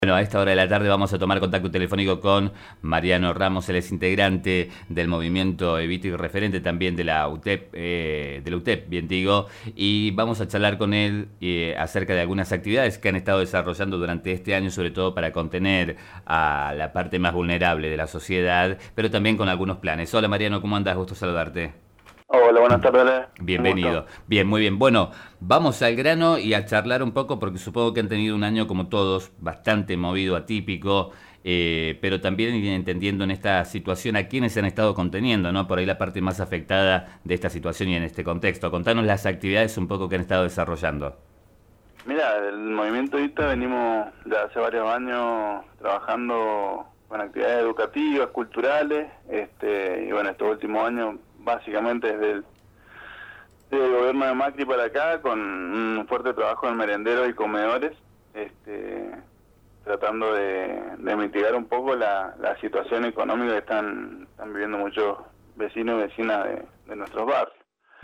Bueno, a esta hora de la tarde vamos a tomar contacto telefónico con Mariano Ramos, él es integrante del movimiento Evita y referente también de la UTEP, bien digo, y vamos a charlar con él acerca de algunas actividades que han estado desarrollando durante este año, sobre todo para contener a la parte más vulnerable de la sociedad, pero también con algunos planes. Hola Mariano, ¿cómo andas? Gusto saludarte. Hola, buenas tardes. Un Bienvenido. gusto. Bien, muy bien. Bueno, vamos al grano y a charlar un poco porque supongo que han tenido un año como todos, bastante movido, atípico, pero también entendiendo en esta situación a quienes se han estado conteniendo, ¿no? Por ahí la parte más afectada de esta situación y en este contexto. Contanos las actividades un poco que han estado desarrollando. Mira, el movimiento ITA venimos ya hace varios años trabajando con actividades educativas, culturales, y bueno, estos últimos años básicamente desde el gobierno de Macri para acá, con un fuerte trabajo en merenderos y comedores, tratando de mitigar un poco la situación económica que están viviendo muchos vecinos y vecinas de nuestros barrios.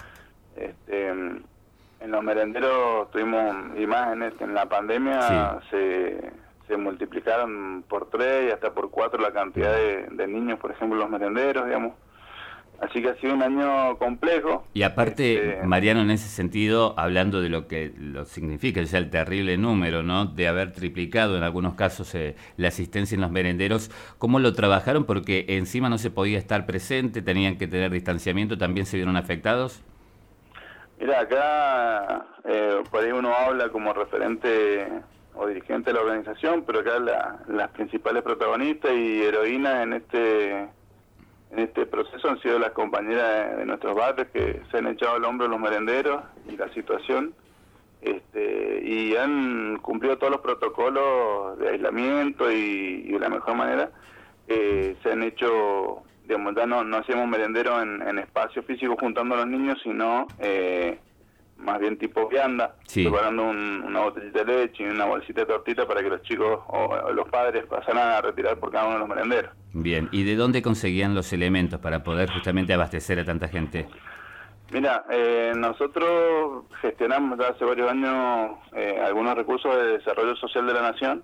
En los merenderos tuvimos, y más en la Sí. pandemia, se multiplicaron por 3 y hasta por 4 la cantidad de niños, por ejemplo, en los merenderos, digamos. Así que ha sido un año complejo. Y aparte, Mariano, en ese sentido, hablando de lo que lo significa, ya el terrible número, ¿no? De haber triplicado en algunos casos la asistencia en los merenderos, ¿cómo lo trabajaron? Porque encima no se podía estar presente, tenían que tener distanciamiento, ¿también se vieron afectados? Mira, acá por ahí uno habla como referente o dirigente de la organización, pero acá las principales protagonistas y heroínas en este proceso han sido las compañeras de nuestros barrios que se han echado al hombro los merenderos y la situación, y han cumplido todos los protocolos de aislamiento y de la mejor manera. Se han hecho, digamos, ya no hacemos merendero en espacio físico juntando a los niños, sino más bien tipo vianda, Sí. preparando una botellita de leche y una bolsita de tortita para que los chicos o los padres pasaran a retirar por cada uno de los merenderos. Bien, ¿y de dónde conseguían los elementos para poder justamente abastecer a tanta gente? Mira, nosotros gestionamos ya hace varios años algunos recursos de desarrollo social de la nación,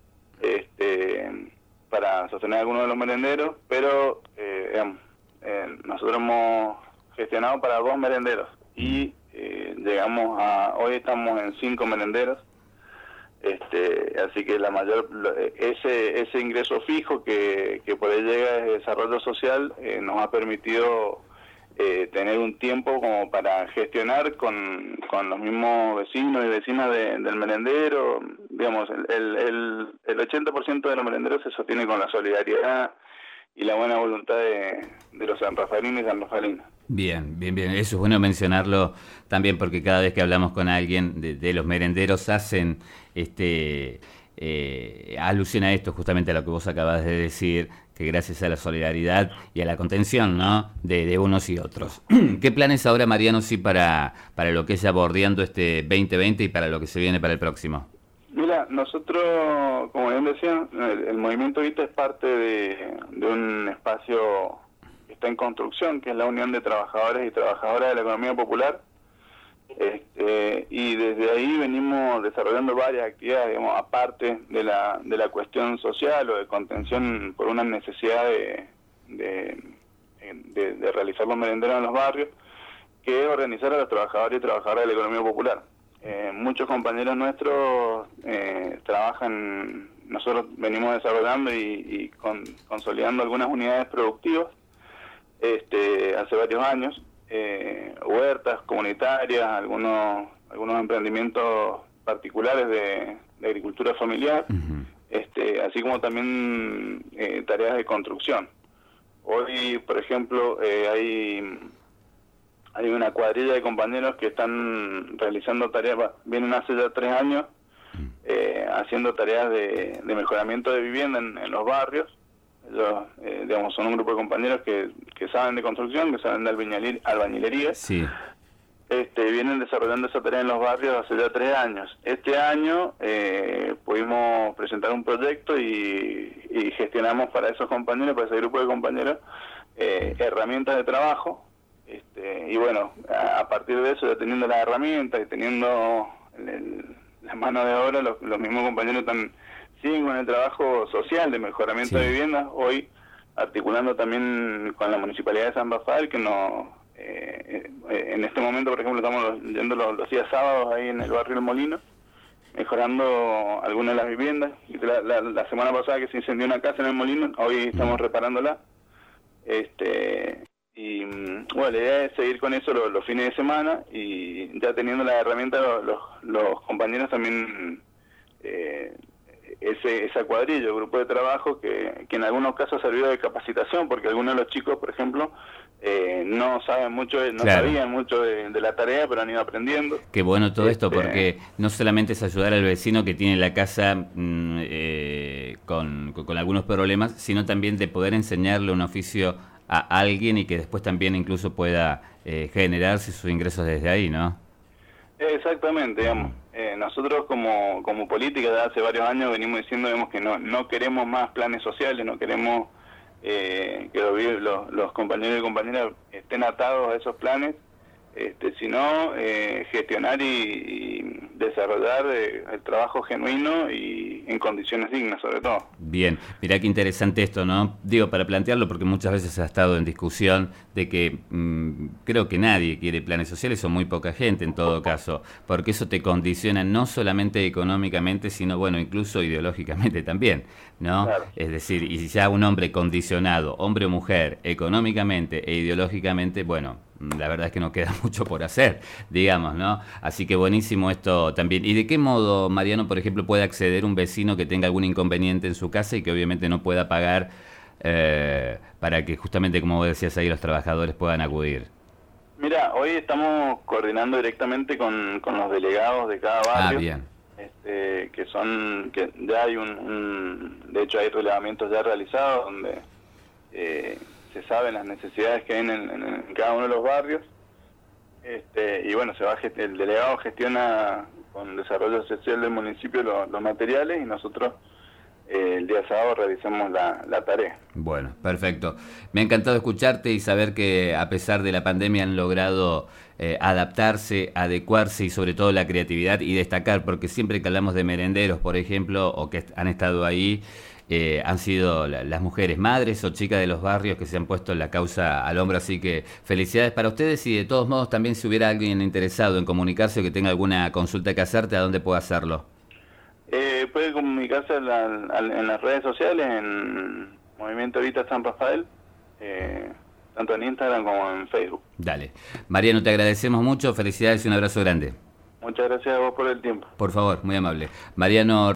para sostener algunos de los merenderos, pero digamos, nosotros hemos gestionado para 2 merenderos y hoy estamos en 5 merenderos. Así que ese ingreso fijo que por ahí llega de desarrollo social nos ha permitido tener un tiempo como para gestionar con los mismos vecinos y vecinas del merendero. Digamos, el 80% de los merenderos se sostiene con la solidaridad y la buena voluntad de los sanrafaelinos y sanrafaelinas. Bien, bien, bien. Eso es bueno mencionarlo también porque cada vez que hablamos con alguien de los merenderos hacen alusión a esto, justamente a lo que vos acabas de decir, que gracias a la solidaridad y a la contención, ¿no? de unos y otros. ¿Qué planes ahora, Mariano, sí para lo que es ya bordeando este 2020 y para lo que se viene para el próximo? Mira, nosotros, como bien decía, el movimiento ITA es parte de un espacio que está en construcción, que es la Unión de Trabajadores y Trabajadoras de la Economía Popular, y desde ahí venimos desarrollando varias actividades, digamos, aparte de la cuestión social o de contención por una necesidad de realizar los merenderos en los barrios, que es organizar a los trabajadores y trabajadoras de la economía popular. Muchos compañeros nuestros nosotros venimos desarrollando y consolidando algunas unidades productivas hace varios años, huertas comunitarias, algunos emprendimientos particulares de agricultura familiar, así como también tareas de construcción. Hoy, por ejemplo, hay una cuadrilla de compañeros que están realizando tareas, vienen hace ya 3 años, haciendo tareas de mejoramiento de vivienda en los barrios. Ellos, digamos, son un grupo de compañeros que saben de construcción, que saben de albañilería. Sí. Vienen desarrollando esa tarea en los barrios hace ya 3 años. Este año pudimos presentar un proyecto y gestionamos para esos compañeros, para ese grupo de compañeros, herramientas de trabajo. Y bueno, a partir de eso, ya teniendo las herramientas y teniendo la mano de obra, los mismos compañeros están siguen con el trabajo social de mejoramiento de viviendas, hoy articulando también con la Municipalidad de San Rafael, que en este momento, por ejemplo, estamos yendo los días sábados ahí en el barrio El Molino, mejorando algunas de las viviendas. La semana pasada que se incendió una casa en El Molino, hoy estamos reparándola. Y bueno, la idea es seguir con eso los fines de semana, y ya teniendo la herramienta los compañeros también, esa cuadrilla, el grupo de trabajo que en algunos casos ha servido de capacitación, porque algunos de los chicos, por ejemplo, no saben mucho, sabían mucho de la tarea, pero han ido aprendiendo. Qué bueno todo esto, porque no solamente es ayudar al vecino que tiene la casa con algunos problemas, sino también de poder enseñarle un oficio a alguien y que después también incluso pueda generarse sus ingresos desde ahí, ¿no? Exactamente, digamos. Nosotros como política de hace varios años venimos diciendo, digamos, que no queremos más planes sociales, no queremos que los compañeros y compañeras estén atados a esos planes, sino gestionar y desarrollar el trabajo genuino y en condiciones dignas, sobre todo. Bien, mirá qué interesante esto, ¿no? Digo, para plantearlo, porque muchas veces ha estado en discusión de que creo que nadie quiere planes sociales, o muy poca gente en todo caso, porque eso te condiciona no solamente económicamente, sino, bueno, incluso ideológicamente también, ¿no? Claro. Es decir, y si ya un hombre condicionado, hombre o mujer, económicamente e ideológicamente, bueno, la verdad es que no queda mucho por hacer, digamos, ¿no? Así que buenísimo esto también. ¿Y de qué modo, Mariano, por ejemplo, puede acceder un vecino que tenga algún inconveniente en su casa y que obviamente no pueda pagar para que justamente, como vos decías ahí, los trabajadores puedan acudir? Mira, hoy estamos coordinando directamente con los delegados de cada barrio. Ah, bien. Que ya hay de hecho hay relevamientos ya realizados donde se saben las necesidades que hay en cada uno de los barrios, y bueno, el delegado gestiona con desarrollo social del municipio los materiales, y nosotros el día sábado realizamos la tarea. Bueno, perfecto. Me ha encantado escucharte y saber que a pesar de la pandemia han logrado adaptarse, adecuarse, y sobre todo la creatividad, y destacar, porque siempre que hablamos de merenderos, por ejemplo, o que han estado ahí, han sido las mujeres, madres o chicas de los barrios que se han puesto la causa al hombro. Así que felicidades para ustedes, y de todos modos también, si hubiera alguien interesado en comunicarse o que tenga alguna consulta que hacerte, ¿a dónde puede hacerlo? Puede comunicarse en las redes sociales, en Movimiento Evita San Rafael, tanto en Instagram como en Facebook. Dale. Mariano, te agradecemos mucho, felicidades y un abrazo grande. Muchas gracias a vos por el tiempo. Por favor, muy amable. Mariano